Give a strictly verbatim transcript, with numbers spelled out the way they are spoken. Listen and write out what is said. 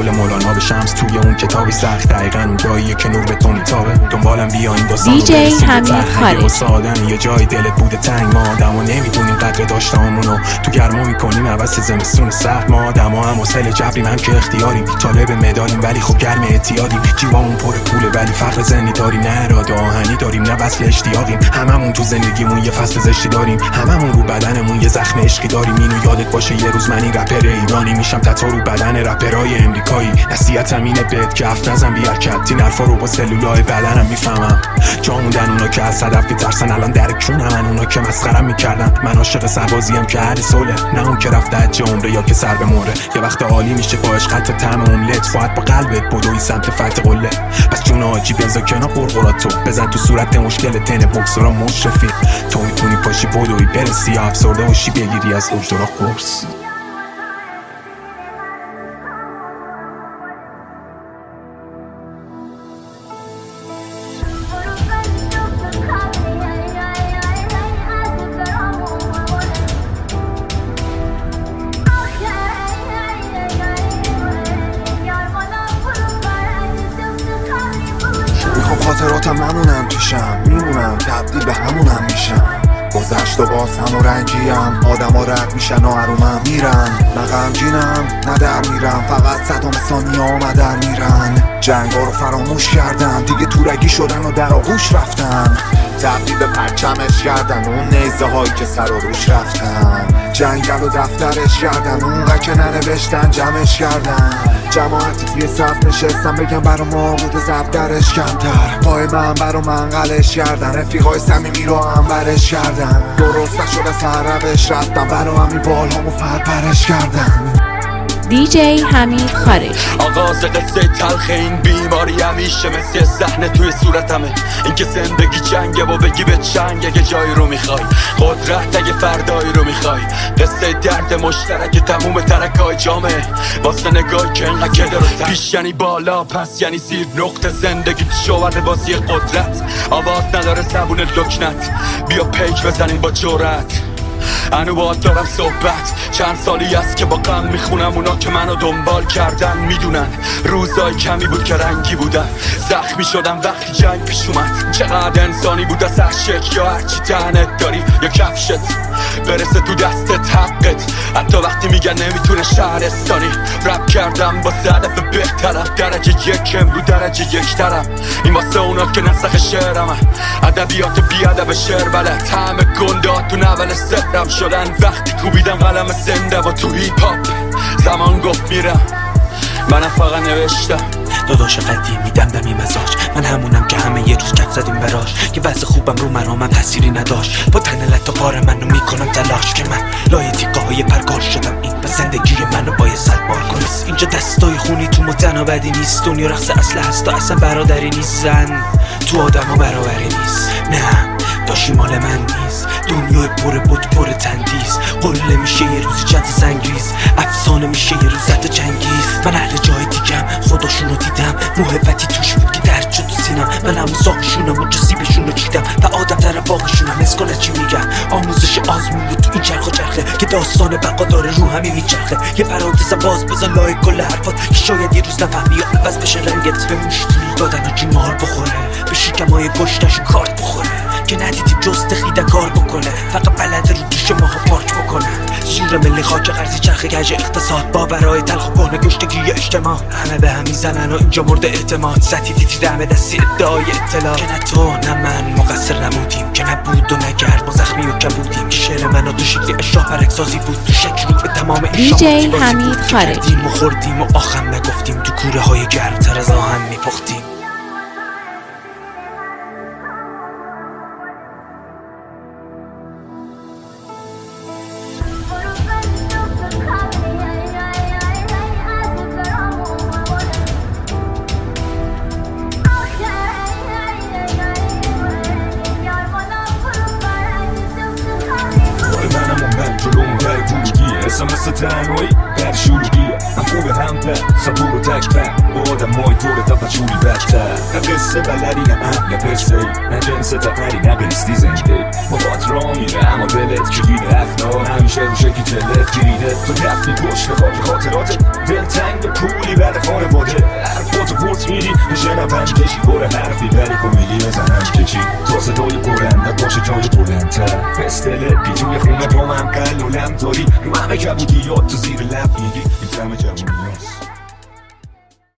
قول مولانا به شمس توی اون کتابی سخت، دقیقاً اون جاییه که نور به تو میتابه. دنبالم بیا این داستان دی جی حمید خارجی. واسه آدم یه جای دلت بوده تنگ، ما آدما نمیدونیم قدر داشتامونو، تو گرما میکنیم عوض زمستون سخت. ما آدما هم وصل جبریم هم که اختیاریم، طالب مدالیم ولی خب گرم اعتیادیم. جیبامون پر پوله ولی فقر زنی داریم، نه اراده آهنی داریم نه وصل اشتیاقیم. هممون تو زندگیمون یه فصل زشتی داریم، هممون رو بدنمون یه زخم عشقی داریم. اینو یادت باشه یه روز من این رپر ایرانی میشم تتو رو بدن رپرای امریکایی. نصیحتم اینه بهت که حرف نزن بی حرکت، این حرفا رو با سلولای بدنم میفهمم. جا موندن اونا که از صدف میترسن، الان در کونن اونا که مسخرم میکردن. من عاشق سربازیم که هر سوله، نه اون که رفته حج عمره یا که سر به مهره. یه وقت عالی میشه با عشق تا طعم املت، فقط با قلبت بدوی سمت فتح قله. پس جون آجی بنزا کنار قرقراتو، بزن تو صورت مشکل تن بوکسورا مشرفی. تو میتونی پاشی بدوی برسی افسرده باشی بگیری از دکترا قرص. خاطراتم نمونم پیشم، میمونم تبدیل به همونم میشم. گذشت و باز هم و رنجیم، آدم ها رد میشن و ارومم میرن. نه غمگینم نه در میرم، فقط صدام ثانیه آمدن میرن. جنگا رو فراموش کردن، دیگه تورگی شدن و در آغوش رفتن. تبدیل به پرچمش کردن اون نیزه هایی که سر و روش رفتن. جنگل و دفترش کردن، اونقدر که ننوشتن جمعش کردن. جماعتی توی صف نشستن بگم برا ما بوده زب درش کمتر. پای من برا من قلش کردن، رفیقای صمیمی رو هم برش کردن. درست نشده سر روش رفتم، برا همین بال همو فرپرش کردن. دی جی حمید خارجی. آغاز قصه تلخ این بیماری همیشه مثل صحنه توی صورتمه. اینکه زندگی جنگه و بگی به چنگ اگه جایی رو میخوای، قدرت اگه فردایی رو میخوای. قصه درد مشترک تموم ترکای جامعه، واسه نگاهی که انقدر کده رو تر. پیش یعنی بالا پس یعنی زیر، نقطه زندگی تو شوهر بازی قدرت. آواز نداره زبون لکنت، بیا پیک بزنیم با جرأت. انو باید دارم صحبت، چند سالی است که با غم میخونم. اونا که منو دنبال کردن میدونن روزای کمی بود که رنگی بودن. زخمی شدم وقتی جنگ پیش اومد. چقدر انسانی بود از هر شکل، یا هرچی تنت داری یا کفشت برسه تو دستت حقت. حتی وقتی میگن نمیتونه شهرستانی. رپ کردم با هدف بهترم، درجه یکم رو درجه یک ترم. این واسه اونا که نسخ شعرم، ادبیات بی ادب شعر بلد. همه گندات تو نول سهرم شدن وقتی کوبیدم قلم زنده و تو هیپ هاپ. زمان گفت میرم، منم فقط نوشتم. داداش قدیمی دمدمی مزاج، من همونم که همه یه روز کف زدیم براش. که وضع خوبم رو مرامم تأثیری نداشت، با تن لطا پار منو میکنم تلاش. که من لای تیقه های پرگار شدم، این به زندگی منو باید سلبار کنم. اینجا دستای خونی تو متنا بدی نیست، دنیا رقص اصل هست و اصلا برادری نیست. زن تو آدم ها برابری نیست، نه داشی مال من نیست. دنیای پر بود پر تندیز، قله میشه یه روز جد زنگریز. افسانه میشه یه روز زد جنگیز. من اهل جای دیگم، خداشونو دیدم، محبتی توش بود که درد شد تو سینم. من همون ساقشونم و جسیبشونو چیدم، تا آدم در باقشونم. اسکاله چی میگم، آموزش آزمون بود تو این چرخ و چرخه. که داستان بقا داره رو همین میچرخه. یه پرانتز باز بزن لای کل حرفات، که شاید یه روز نفهمی یا عوض بشه رنگت. به مشتی دادن و جیمار بخوره، به شکمای گشتش کارت بخوره. که ندیدیم جز تخیده کار بکنه، فقط بلده رو دوش ماها پارک بکنه. زور ملی خاک قرضی چرخ گج اقتصاد، باورهای تلخ و کهنه گشتگی اجتماع. همه به هم میزنن و اینجا مورد اعتماد. سطحی تیتر همه دستی ادعای اطلاع. که نه تو نه من مقصر نمودیم، که نبود و نگرد ما زخمی و کبودیم. که شعر منو تو شکل اشراح پرکسازی بود، تو شکل رو به تمام دی جی حمید خارجی. کردیم و خوردیم و آخم نگفتیم، تو کوره های گرمتر از آهن میپختیم. واسه مثل تنهایی بر شروعیه من خوب هم پر صبور و تکبر با آدم مای طور تا پچوری بدتر نه قصه بلدی نه ام نه پرسه نه جنس تپری نه قسطی زنده با بات را میره اما دلت کلید اخنار همیشه رو شکی تلت گیریده تو دفتی پشت خاک خاطرات دلتنگ به پولی بعد خانواده حرفاتو پرت میری به شنون کشی بره حرفی ولی کمیلی بزنم کشی تا صدای برندت باشه جای بلندتر فستله پیجوی خونه با من قل و لم داری رو همه کبودی یاد تو زیر لب میگی این تم جوانی هست